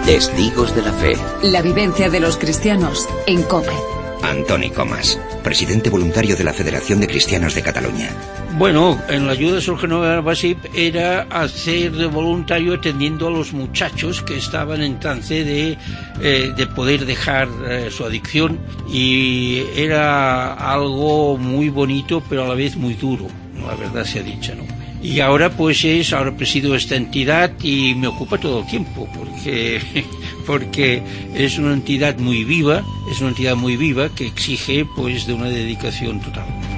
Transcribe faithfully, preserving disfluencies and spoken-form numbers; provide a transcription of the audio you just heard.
Testigos de la Fe. La vivencia de los cristianos en COPE. Antoni Comas, presidente voluntario de la Federación de Cristianos de Cataluña. Bueno, en la ayuda de Sor Genoveva Basip era hacer de voluntario atendiendo a los muchachos que estaban en trance de, eh, de poder dejar eh, su adicción, y era algo muy bonito pero a la vez muy duro, la verdad sea dicha, ¿no? Y ahora pues es, ahora presido esta entidad y me ocupa todo el tiempo porque, porque es una entidad muy viva, es una entidad muy viva que exige pues de una dedicación total.